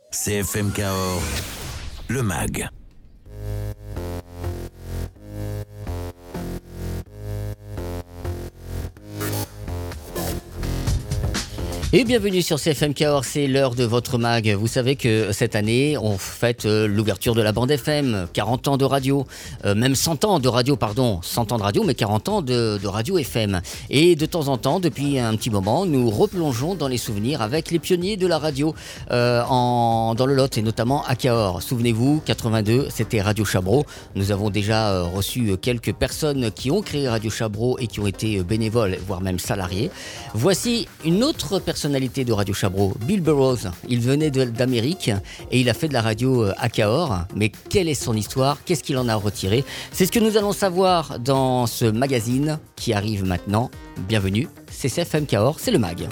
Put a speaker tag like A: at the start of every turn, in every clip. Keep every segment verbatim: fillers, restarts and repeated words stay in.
A: C F M Cahors, le mag.
B: Et bienvenue sur C F M Cahors, c'est l'heure de votre mag. Vous savez que cette année, on fête l'ouverture de la bande F M, quarante ans de radio, euh, même cent ans de radio, pardon, cent ans de radio, mais quarante ans de, de radio F M. Et de temps en temps, depuis un petit moment, nous replongeons dans les souvenirs avec les pionniers de la radio euh, en, dans le Lot, et notamment à Cahors. Souvenez-vous, quatre-vingt-deux, c'était Radio Chabreau. Nous avons déjà euh, reçu quelques personnes qui ont créé Radio Chabreau et qui ont été bénévoles, voire même salariés. Voici une autre personne personnalité de Radio Chabreau, Bill Burroughs. Il venait de, d'Amérique et il a fait de la radio à Cahors. Mais quelle est son histoire? Qu'est-ce qu'il en a retiré? C'est ce que nous allons savoir dans ce magazine qui arrive maintenant. Bienvenue, c'est C F M Cahors, c'est le mag.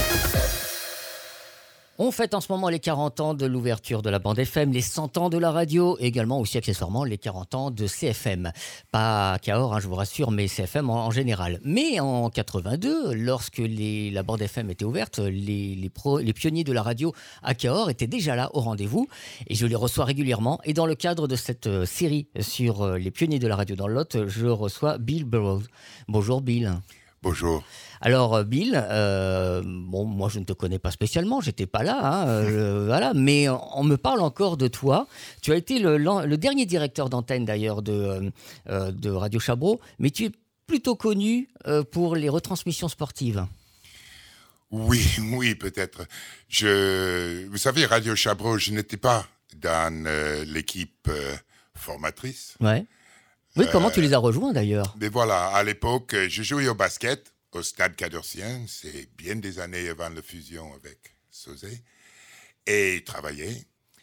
B: On fête en ce moment les quarante ans de l'ouverture de la bande F M, les cent ans de la radio, et également aussi accessoirement les quarante ans de C F M. Pas à Cahors, hein, je vous rassure, mais C F M en, en général. Mais en quatre-vingt-deux, lorsque les, la bande F M était ouverte, les, les, pro, les pionniers de la radio à Cahors étaient déjà là au rendez-vous, et je les reçois régulièrement. Et dans le cadre de cette euh, série sur euh, les pionniers de la radio dans le Lot, je reçois Bill Burroughs. Bonjour Bill.
C: Bonjour.
B: Alors Bill, euh, bon, moi je ne te connais pas spécialement, j'étais pas là, hein, euh, voilà, mais on me parle encore de toi. Tu as été le, le dernier directeur d'antenne d'ailleurs de, euh, de Radio Chabreau, mais tu es plutôt connu euh, pour les retransmissions sportives.
C: Oui, oui, peut-être. Je, vous savez, Radio Chabreau, je n'étais pas dans euh, l'équipe euh, formatrice.
B: Ouais. Oui,
C: euh,
B: comment tu les as rejoints d'ailleurs?
C: Mais voilà, à l'époque, je jouais au basket au Stade Cadorsien, c'est bien des années avant la fusion avec Sauzet, et travaillais.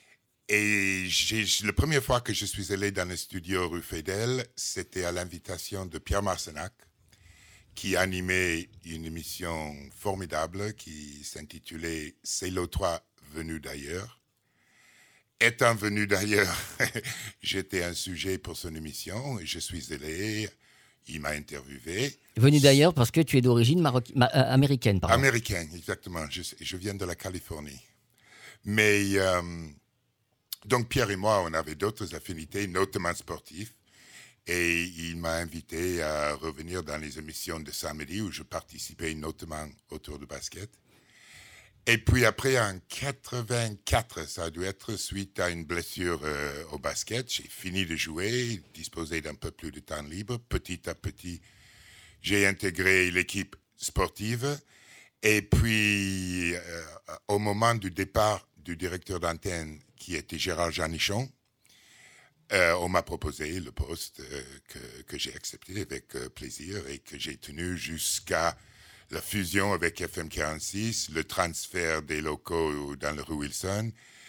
C: Et j'ai, la première fois que je suis allé dans le studio rue Fedel, c'était à l'invitation de Pierre Marcenac, qui animait une émission formidable qui s'intitulait « C'est l'O trois venu d'ailleurs ». Étant venu d'ailleurs, j'étais un sujet pour son émission et je suis allé, il m'a interviewé.
B: Venu d'ailleurs parce que tu es d'origine maroc... ma... euh, américaine, pardon.
C: Américaine, exactement. Je, je viens de la Californie. Mais, euh, donc Pierre et moi, on avait d'autres affinités, notamment sportives. Et il m'a invité à revenir dans les émissions de samedi où je participais notamment autour du basket. Et puis après, en quatre-vingt-quatre, ça a dû être suite à une blessure euh, au basket. J'ai fini de jouer, disposé d'un peu plus de temps libre. Petit à petit, j'ai intégré l'équipe sportive. Et puis, euh, au moment du départ du directeur d'antenne, qui était Gérard Janichon, euh, on m'a proposé le poste euh, que, que j'ai accepté avec euh, plaisir et que j'ai tenu jusqu'à la fusion avec F M quarante-six, le transfert des locaux dans le rue Wilson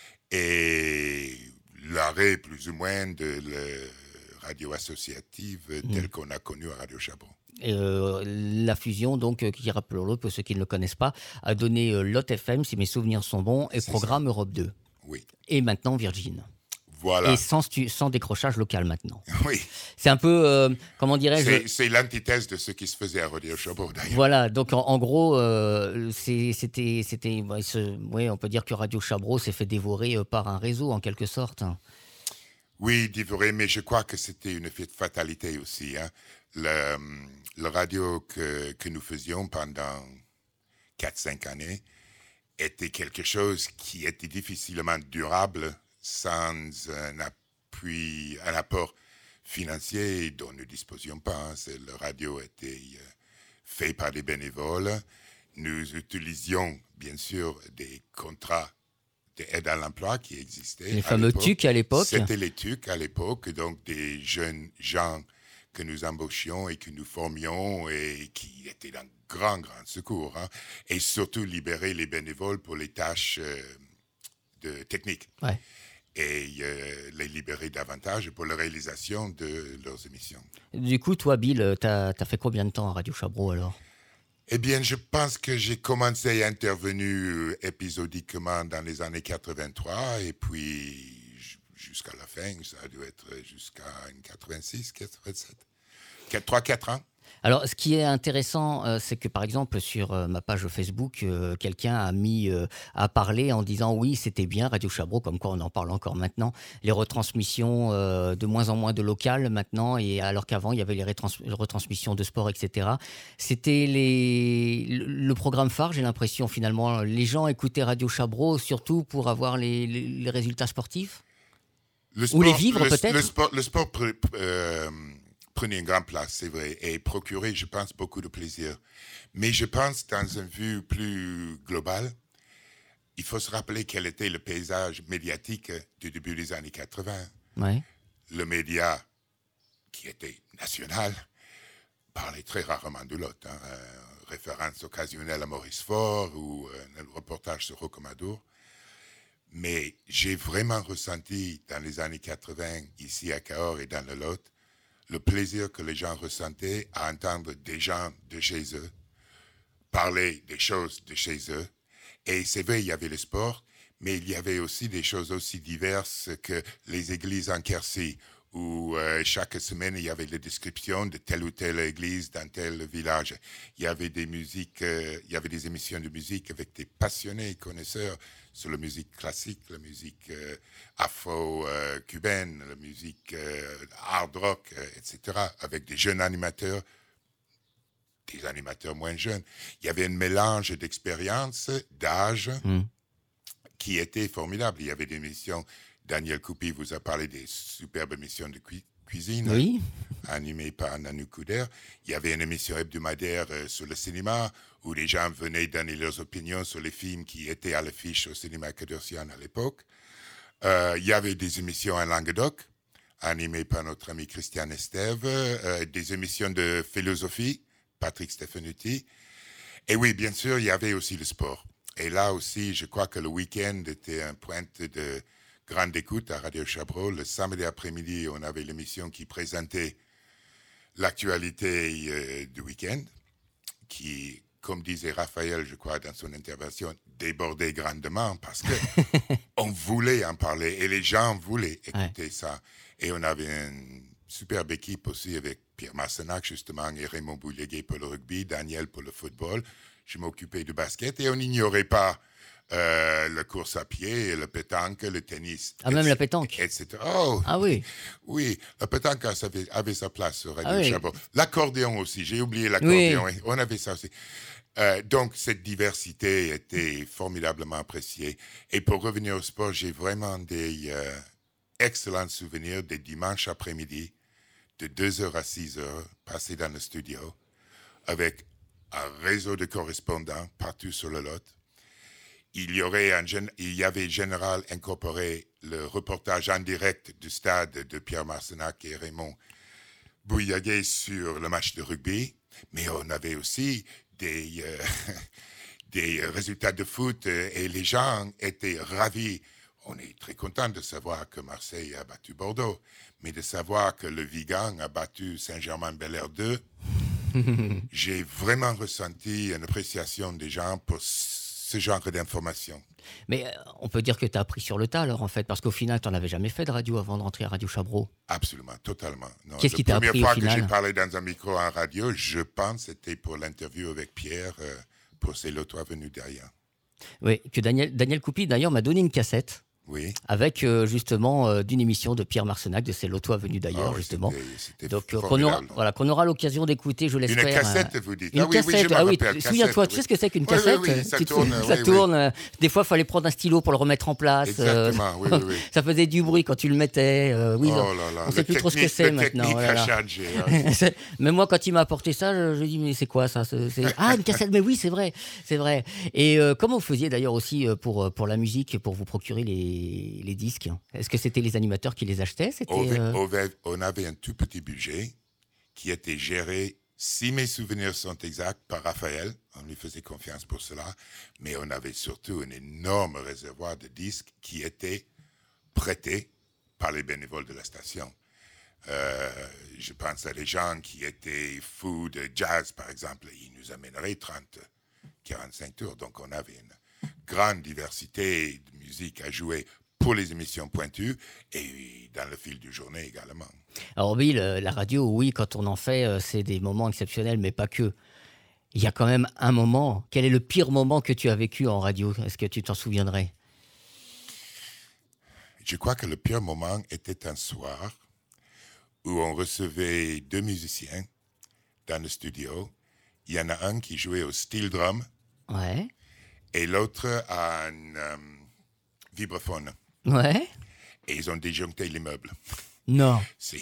C: et l'arrêt plus ou moins de la radio associative mmh. telle qu'on a connue à Radio Chabreau.
B: Euh, la fusion, donc, qui, rappelons-le, pour ceux qui ne le connaissent pas, a donné euh, Lot F M, si mes souvenirs sont bons, et C'est Programme ça. Europe deux.
C: Oui.
B: Et maintenant Virgin.
C: Voilà.
B: Et sans, stu- sans décrochage local maintenant.
C: Oui.
B: C'est un peu, euh, comment dirais-je...
C: C'est, c'est l'antithèse de ce qui se faisait à Radio Chabreau, d'ailleurs.
B: Voilà, donc en, en gros, euh, c'est, c'était... c'était ouais, ce, ouais, on peut dire que Radio Chabreau s'est fait dévorer euh, par un réseau, en quelque sorte.
C: Oui, dévorer, mais je crois que c'était une fatalité aussi. Hein. Le, le radio que, que nous faisions pendant quatre cinq années était quelque chose qui était difficilement durable sans un appui, un apport financier dont nous ne disposions pas. Hein. C'est, le radio était euh, fait par des bénévoles. Nous utilisions, bien sûr, des contrats d'aide à l'emploi qui existaient.
B: Les fameux T U C à l'époque.
C: C'était les T U C à l'époque, donc des jeunes gens que nous embauchions et que nous formions et qui étaient d'un grand, grand secours. Hein. Et surtout libérer les bénévoles pour les tâches euh, de techniques.
B: Ouais.
C: Et euh, les libérer davantage pour la réalisation de leurs émissions.
B: Du coup, toi, Bill, t'as, t'as fait combien de temps à Radio Chabreau alors?
C: Eh bien, je pense que j'ai commencé à intervenir épisodiquement dans les années quatre-vingt-trois et puis jusqu'à la fin, ça a dû être jusqu'à quatre-vingt-six, quatre-vingt-sept, trois quatre ans.
B: Alors, ce qui est intéressant, euh, c'est que par exemple sur euh, ma page Facebook, euh, quelqu'un a mis, euh, a parlé en disant oui, c'était bien Radio Chabro, comme quoi on en parle encore maintenant. Les retransmissions euh, de moins en moins de locales maintenant, et alors qu'avant il y avait les rétrans- les retransmissions de sport, et cetera. C'était les, le, le programme phare, j'ai l'impression finalement. Les gens écoutaient Radio Chabro surtout pour avoir les, les- les résultats sportifs.
C: Le
B: Ou les
C: sport-
B: vivre,
C: le-
B: peut-être.
C: Le sport, le sport pre- euh, prenait une grande place, c'est vrai, et procurait, je pense, beaucoup de plaisir. Mais je pense, dans un vue plus global, il faut se rappeler quel était le paysage médiatique du début des années quatre-vingts.
B: Ouais.
C: Le média, qui était national, parlait très rarement de l'autre. Hein. Euh, référence occasionnelle à Maurice Faure ou euh, le reportage sur Rocamadour. Mais j'ai vraiment ressenti dans les années quatre-vingts, ici à Cahors et dans le Lot, le plaisir que les gens ressentaient à entendre des gens de chez eux parler des choses de chez eux. Et c'est vrai, il y avait le sport, mais il y avait aussi des choses aussi diverses que les églises en Quercy, où euh, chaque semaine, il y avait les descriptions de telle ou telle église dans tel village. Il y avait des musiques, euh, il y avait des émissions de musique avec des passionnés connaisseurs sur la musique classique, la musique euh, afro-cubaine, la musique euh, hard rock, euh, et cetera, avec des jeunes animateurs, des animateurs moins jeunes. Il y avait un mélange d'expériences, d'âge,
B: Mm.
C: qui était formidable. Il y avait des émissions, Daniel Coupi vous a parlé des superbes émissions de cu- cuisine,
B: Oui.
C: animées par Nanou Couder. Il y avait une émission hebdomadaire euh, sur le cinéma, où les gens venaient donner leurs opinions sur les films qui étaient à l'affiche au cinéma Cadorcian à l'époque. Euh, il y avait des émissions en Languedoc, animées par notre ami Christian Estève, euh, des émissions de philosophie, Patrick Stefanuti. Et oui, bien sûr, il y avait aussi le sport. Et là aussi, je crois que le week-end était un point de grande écoute à Radio Chabro. Le samedi après-midi, on avait l'émission qui présentait l'actualité euh, du week-end, qui, comme disait Raphaël, je crois, dans son intervention, débordait grandement parce que on voulait en parler et les gens voulaient écouter ouais. ça. Et on avait une superbe équipe aussi avec Pierre Massenac, justement, et Raymond Bouilléguet pour le rugby, Daniel pour le football. Je m'occupais du basket et on n'ignorait pas euh, la course à pied, le pétanque, le tennis.
B: Ah, même la pétanque.
C: et cetera. Oh,
B: ah oui.
C: Oui, la pétanque avait, avait sa place sur Radio
B: ah, oui.
C: Chabot. L'accordéon aussi, j'ai oublié l'accordéon. Oui. On avait ça aussi. Euh, donc, cette diversité était formidablement appréciée. Et pour revenir au sport, j'ai vraiment des euh, excellents souvenirs des dimanches après-midi, de deux heures à six heures, passés dans le studio, avec un réseau de correspondants partout sur le Lot. Il y, aurait un, il y avait en général incorporé le reportage en direct du stade de Pierre Marsenac et Raymond Bouilléguet sur le match de rugby, mais on avait aussi des, euh, des résultats de foot et les gens étaient ravis. On est très content de savoir que Marseille a battu Bordeaux, mais de savoir que le Vigan a battu Saint-Germain-Bel-Air deux, j'ai vraiment ressenti une appréciation des gens pour ce genre d'informations.
B: Mais euh, on peut dire que tu as appris sur le tas alors en fait, parce qu'au final, tu n'en avais jamais fait de radio avant de rentrer à Radio Chabro.
C: Absolument, totalement. Non,
B: Qu'est-ce qui t'a appris au
C: final? La
B: final?
C: première fois que j'ai parlé dans un micro en radio, je pense, c'était pour l'interview avec Pierre euh, pour C'est l'autre venu derrière.
B: Oui, que Daniel, Daniel Coupi d'ailleurs m'a donné une cassette.
C: Oui.
B: Avec euh, justement euh, d'une émission de Pierre Marsenac de C'est l'auto venu d'ailleurs,
C: oh,
B: justement.
C: C'était, c'était
B: Donc euh, qu'on aura, voilà, qu'on aura l'occasion d'écouter, je l'espère.
C: Une cassette, vous dites.
B: Une
C: ah oui,
B: cassette,
C: oui,
B: ah oui,
C: cassette,
B: souviens-toi,
C: oui.
B: tu sais ce que c'est qu'une
C: oui,
B: cassette?
C: Oui, oui, ça
B: tu
C: tourne.
B: Te, ça
C: oui,
B: tourne.
C: Oui.
B: Des fois, il fallait prendre un stylo pour le remettre en place.
C: Exactement, oui, oui, oui.
B: Ça faisait du bruit quand tu le mettais. Euh, oui,
C: oh
B: non,
C: là là,
B: on ne sait plus trop ce que c'est maintenant.
C: Voilà. A changé, hein.
B: Même moi, quand il m'a apporté ça, je, je dis mais c'est quoi ça? c'est... Ah, une cassette, mais oui, c'est vrai, c'est vrai. Et euh, comment vous faisiez d'ailleurs aussi pour pour la musique, pour vous procurer les les disques? Est-ce que c'était les animateurs qui les achetaient? C'était,
C: euh... On avait un tout petit budget qui était géré, si mes souvenirs sont exacts, par Raphaël. On lui faisait confiance pour cela. Mais on avait surtout un énorme réservoir de disques qui étaient prêtés par les bénévoles de la station. Euh, je pense à des gens qui étaient fous de jazz, par exemple. Ils nous amèneraient trente, quarante-cinq tours. Donc on avait une grande diversité de musique à jouer pour les émissions pointues et dans le fil de journée également.
B: Alors Bill, euh, la radio, oui, quand on en fait, euh, c'est des moments exceptionnels, mais pas que. Il y a quand même un moment. Quel est le pire moment que tu as vécu en radio? Est-ce que tu t'en souviendrais?
C: Je crois que le pire moment était un soir où on recevait deux musiciens dans le studio. Il y en a un qui jouait au steel drum
B: Ouais.
C: et l'autre à un euh, vibraphone.
B: Ouais.
C: Et ils ont disjoncté l'immeuble.
B: Non.
C: Si.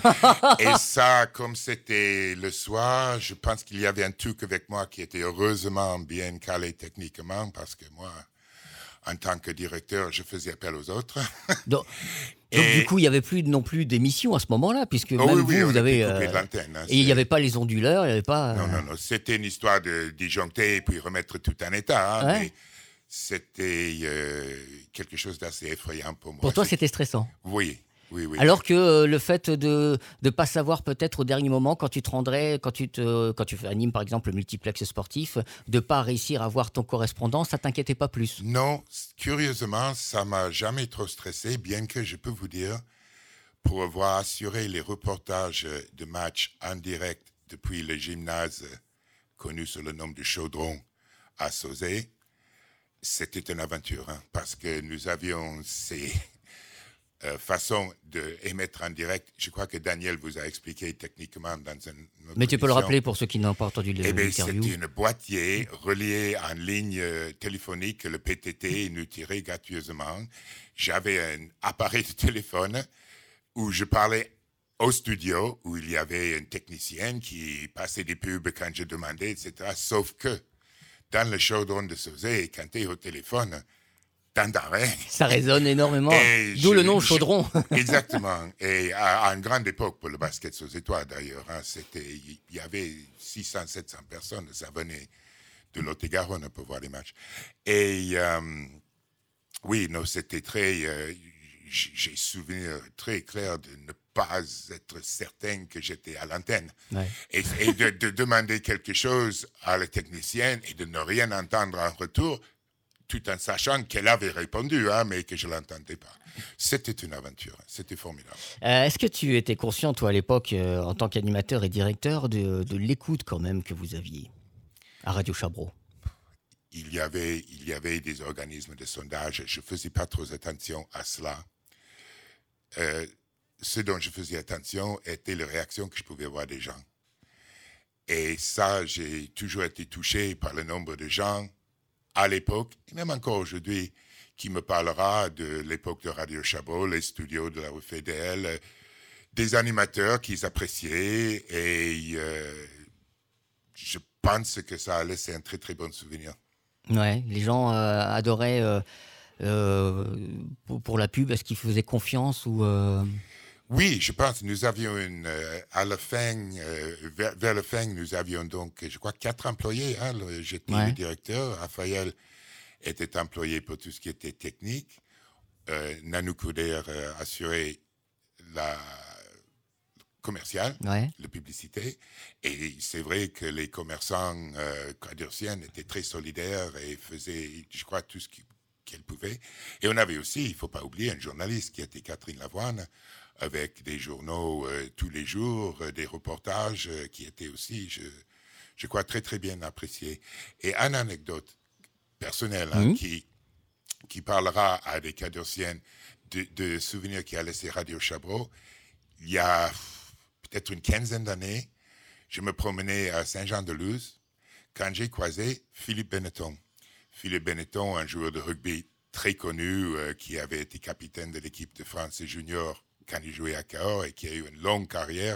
C: Et ça, comme c'était le soir, je pense qu'il y avait un truc avec moi qui était heureusement bien calé techniquement parce que moi, en tant que directeur, je faisais appel aux autres.
B: Donc, donc
C: Et-
B: du coup, il n'y avait plus non plus d'émissions à ce moment-là, puisque
C: Oh
B: même
C: oui, oui,
B: vous,
C: on
B: vous
C: était
B: avez...
C: coupé de
B: euh,
C: l'antenne, hein,
B: et il n'y
C: c'est-
B: avait pas les onduleurs, il n'y avait pas...
C: Non,
B: euh,
C: non, non. C'était une histoire de disjoncter et puis remettre tout en état. Hein,
B: Ouais.
C: Mais c'était euh, quelque chose d'assez effrayant pour moi.
B: Pour toi,
C: C'est-
B: c'était stressant.
C: Oui, oui, oui.
B: Alors que euh, le fait de ne pas savoir peut-être au dernier moment, quand tu te rendrais, quand tu, te, quand tu animes par exemple le multiplex sportif, de ne pas réussir à voir ton correspondant, ça t'inquiétait pas plus?
C: Non, curieusement, ça m'a jamais trop stressé, bien que je peux vous dire, pour avoir assuré les reportages de matchs en direct depuis le gymnase connu sous le nom de Chaudron à Sauzet, c'était une aventure, hein, parce que nous avions ces euh, façons d'émettre en direct. Je crois que Daniel vous a expliqué techniquement dans une autre
B: Mais tu peux le
C: émission.
B: rappeler pour ceux qui n'ont pas entendu
C: Eh bien,
B: l'interview.
C: c'était une boîtier reliée en ligne euh, téléphonique que le P T T nous tirait gratuitement. J'avais un appareil de téléphone où je parlais au studio, où il y avait une technicienne qui passait des pubs quand je demandais, et cetera. Sauf que dans le Chaudron de Sauzet, quand tu es au téléphone, t'entends rien.
B: Ça résonne énormément.
C: Et
B: D'où
C: je-
B: le nom
C: je-
B: Chaudron.
C: Exactement. Et à, à une grande époque pour le basket sauzetois, d'ailleurs. Hein, c'était, il y avait six cents, sept cents personnes. Ça venait de Lot-et-Garonne pour voir les matchs. Et euh, oui, non, c'était très... euh, j- j'ai souvenir très clair de ne pas être certain que j'étais à l'antenne.
B: Ouais.
C: Et, et de, de demander quelque chose à la technicienne et de ne rien entendre en retour, tout en sachant qu'elle avait répondu, hein, mais que je ne l'entendais pas. C'était une aventure, c'était formidable.
B: Euh, Est-ce que tu étais conscient, toi, à l'époque, euh, en tant qu'animateur et directeur, de, de l'écoute quand même que vous aviez à Radio Chabreau?
C: Il y avait, il y avait des organismes de sondage, je ne faisais pas trop attention à cela. Euh, ce dont je faisais attention était les réactions que je pouvais avoir des gens. Et ça, j'ai toujours été touché par le nombre de gens à l'époque, et même encore aujourd'hui, qui me parlera de l'époque de Radio Chabot, les studios de la rue Fédéral, euh, des animateurs qu'ils appréciaient, et euh, je pense que ça a laissé un très très bon souvenir.
B: Ouais, les gens euh, adoraient euh, euh, pour, pour la pub. Est-ce qu'ils faisaient confiance ou euh...
C: Oui, je pense. Nous avions une, euh, à la fin, euh, vers, vers la fin, nous avions donc, je crois, quatre employés. Hein, le- j'étais
B: Ouais.
C: le directeur. Raphaël était employé pour tout ce qui était technique. Euh, Nanou Couder euh, assurait la commerciale,
B: Ouais.
C: la publicité. Et c'est vrai que les commerçants euh, quadurciens étaient très solidaires et faisaient, je crois, tout ce qu'ils qu'elle pouvaient. Et on avait aussi, il ne faut pas oublier, un journaliste qui était Catherine Lavoine, avec des journaux euh, tous les jours, euh, des reportages euh, qui étaient aussi, je, je crois, très très bien appréciés. Et une anecdote personnelle hein,
B: Mhm.
C: qui, qui parlera à des cadurciennes de, de souvenirs qui a laissé Radio Chabreau. Il y a peut-être une quinzaine d'années, je me promenais à Saint-Jean-de-Luz quand j'ai croisé Philippe Benetton. Philippe Benetton, un joueur de rugby très connu, euh, qui avait été capitaine de l'équipe de France junior quand il jouait à Cahors et qui a eu une longue carrière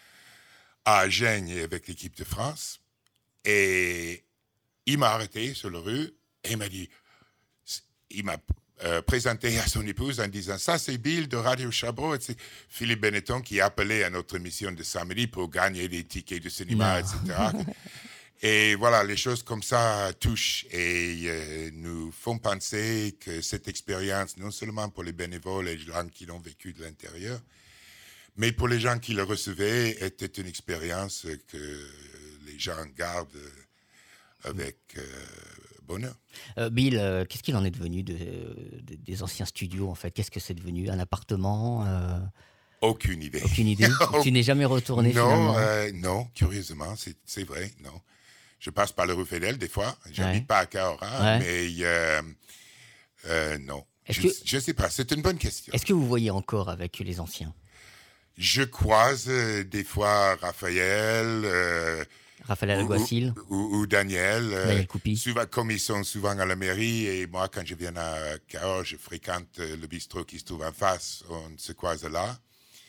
C: à Agen et avec l'équipe de France. Et il m'a arrêté sur la rue et il m'a dit, il m'a euh, présenté à son épouse en disant, ça c'est Bill de Radio Chabreau. Et c'est Philippe Benetton qui appelait à notre émission de samedi pour gagner des tickets de cinéma,
B: Non.
C: et cetera. Et voilà, les choses comme ça touchent et euh, nous font penser que cette expérience, non seulement pour les bénévoles et les gens qui l'ont vécu de l'intérieur, mais pour les gens qui le recevaient, était une expérience que les gens gardent avec euh, bonheur.
B: Euh, Bill, euh, qu'est-ce qu'il en est devenu de, de- des anciens studios en fait? Qu'est-ce que c'est devenu? Un appartement? euh,
C: Aucune idée.
B: Aucune idée? Tu n'es jamais retourné
C: non,
B: finalement?
C: euh, non, curieusement, c'est, c'est vrai, non. Je passe par le rue Fidèle des fois. J'habite
B: Ouais.
C: pas à Cahora,
B: Ouais.
C: mais euh, euh, non.
B: Est-ce
C: Je ne
B: que-
C: sais pas, c'est une bonne question.
B: Est-ce que vous voyez encore avec les anciens?
C: Je croise euh, des fois Raphaël euh,
B: Raphaël
C: ou,
B: Alguacil,
C: ou, ou- ou Daniel. euh,
B: Daniel Coupi.
C: souvent, comme ils sont souvent à la mairie, et moi, quand je viens à Cahors, je fréquente euh, le bistrot qui se trouve en face. On se croise là.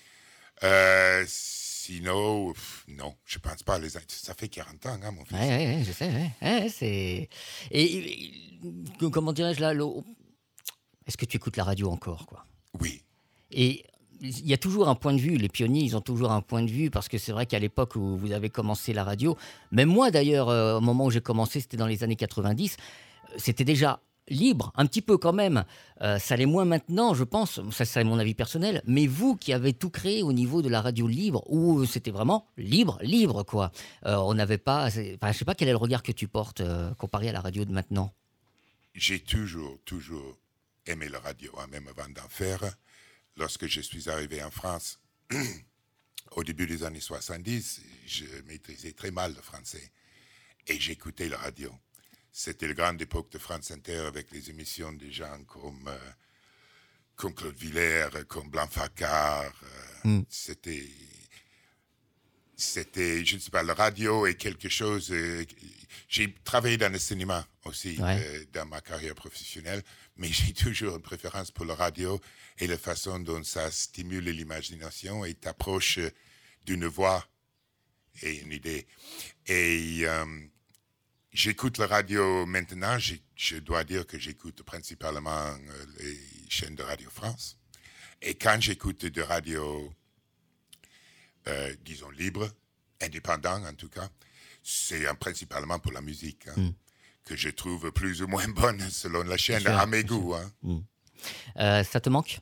C: Euh, sinon, pff, non, je pense pas. Les, ça fait quarante ans, hein, mon fils.
B: Ouais, ouais, ouais, je sais. Ouais. Ouais, c'est... Et, et- et- comment dirais-je là? le- Est-ce que tu écoutes la radio encore, quoi?
C: Oui.
B: Et il y a toujours un point de vue, les pionniers, ils ont toujours un point de vue, parce que c'est vrai qu'à l'époque où vous avez commencé la radio, même moi d'ailleurs, euh, au moment où j'ai commencé, c'était dans les années quatre-vingt-dix, euh, c'était déjà libre, un petit peu quand même. Euh, ça l'est moins maintenant, je pense, ça c'est mon avis personnel, mais vous qui avez tout créé au niveau de la radio libre, où c'était vraiment libre, libre quoi. Euh, on n'avait pas, c'est- enfin, je sais pas quel est le regard que tu portes euh, comparé à la radio de maintenant.
C: J'ai toujours, toujours aimé la radio, hein, même avant d'en faire. Lorsque je suis arrivé en France, au début des années soixante-dix, je maîtrisais très mal le français. Et j'écoutais la radio. C'était la grande époque de France Inter avec les émissions de gens comme, euh, comme Claude Villers, comme Blanc Facard. euh,
B: Mm.
C: C'était, c'était, je ne sais pas, la radio est quelque chose. euh, j'ai travaillé dans le cinéma aussi
B: Ouais.
C: euh, dans ma carrière professionnelle, mais j'ai toujours une préférence pour la radio et la façon dont ça stimule l'imagination et t'approche euh, d'une voix et une idée. Et euh, j'écoute la radio maintenant. j'ai- Je dois dire que j'écoute principalement euh, les chaînes de Radio France. Et quand j'écoute de radio, euh, disons, libre, indépendant en tout cas, c'est euh, principalement pour la musique, hein,
B: Mm.
C: que je trouve plus ou moins bonne selon la chaîne,
B: sûr,
C: à mes
B: bien sûr.
C: goûts. Hein.
B: Euh, ça te manque?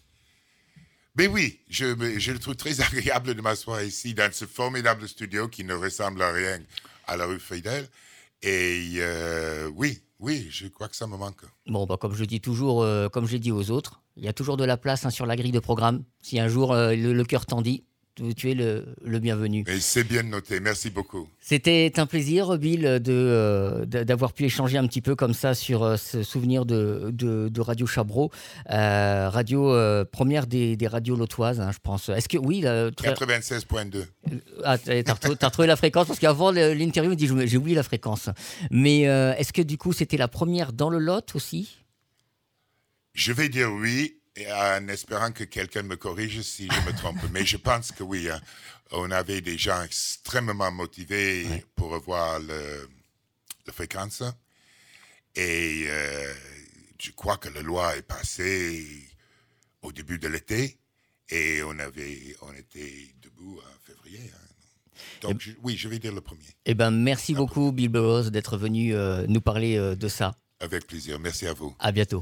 C: Mais oui, je, me- je le trouve très agréable de m'asseoir ici dans ce formidable studio qui ne ressemble à rien à la rue Fidèle. Et euh, oui, oui, je crois que ça me manque.
B: Bon, bah, comme je dis toujours, euh, comme j'ai dit aux autres, il y a toujours de la place hein, sur la grille de programme. Si un jour euh, le, le cœur t'en dit, tu, tu es le, le bienvenu.
C: Et c'est bien noté, merci beaucoup.
B: C'était un plaisir, Bill, de, euh, d- d'avoir pu échanger un petit peu comme ça sur euh, ce souvenir de, de, de Radio Chabreau, euh, radio euh, première des, des radios lautoises, hein, je pense. Est-ce que oui, là, très-
C: quatre-vingt-seize point deux.
B: ah, t'as, t'as retrouvé, t'as retrouvé la fréquence parce qu'avant le- l'interview, il me dit je- j'ai oublié la fréquence. Mais euh, est-ce que du coup c'était la première dans le Lot aussi?
C: Je vais dire oui, et en espérant que quelqu'un me corrige si je me trompe. Mais je pense que oui. Hein. On avait des gens extrêmement motivés
B: Ouais.
C: pour revoir le, la fréquence. Et euh, je crois que la loi est passée au début de l'été. Et on, avait, on était debout en février. Hein. Donc je- oui, je vais dire le premier.
B: Eh ben merci beaucoup Bill Burroughs d'être venu euh, nous parler euh, de ça.
C: Avec plaisir. Merci à vous.
B: À bientôt.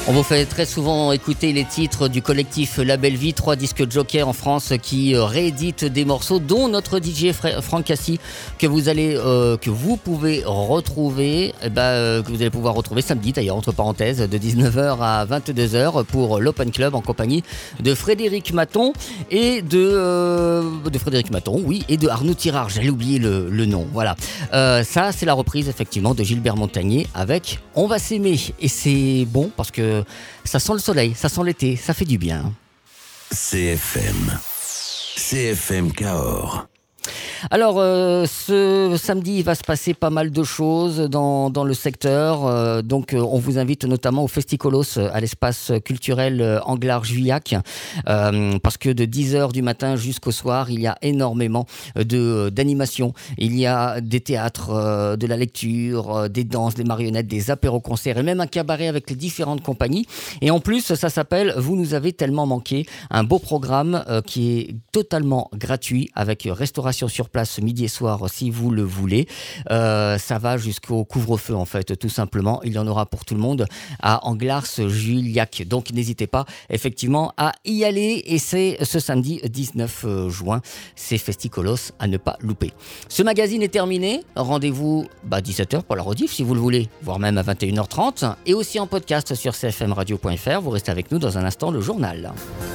B: On vous fait très souvent écouter les titres du collectif La Belle Vie, trois disques Joker en France qui euh, rééditent des morceaux, dont notre D J Fra- Franck Cassi, que vous allez, euh, que vous pouvez retrouver, eh ben, euh, que vous allez pouvoir retrouver samedi d'ailleurs, entre parenthèses, de dix-neuf heures à vingt-deux heures pour l'Open Club en compagnie de Frédéric Maton et de, euh, de Frédéric Maton, oui, et de Arnaud Tirard. J'allais oublier le, le nom. Voilà. Euh, ça, c'est la reprise effectivement de Gilbert Montagné avec On va s'aimer, et c'est bon parce que ça sent le soleil, ça sent l'été, ça fait du bien.
A: C F M. C F M Cahors.
B: Alors, euh, ce samedi, il va se passer pas mal de choses dans, dans le secteur. Euh, donc, euh, on vous invite notamment au Festicolos, à l'espace culturel euh, Anglars-Juillac, euh, parce que de dix heures du matin jusqu'au soir, il y a énormément de, d'animations. Il y a des théâtres, euh, de la lecture, euh, des danses, des marionnettes, des apéros-concerts et même un cabaret avec les différentes compagnies. Et en plus, ça s'appelle « Vous nous avez tellement manqué », un beau programme euh, qui est totalement gratuit avec restauration sur place midi et soir si vous le voulez. Euh, ça va jusqu'au couvre-feu en fait, tout simplement. Il y en aura pour tout le monde à Anglars-Juillac. Donc n'hésitez pas effectivement à y aller, et c'est ce samedi dix-neuf juin. C'est Festicolos à ne pas louper. Ce magazine est terminé. Rendez-vous bah, dix-sept heures pour la rediff si vous le voulez, voire même à vingt et une heures trente, et aussi en podcast sur c f m radio point f r. Vous restez avec nous dans un instant, le journal.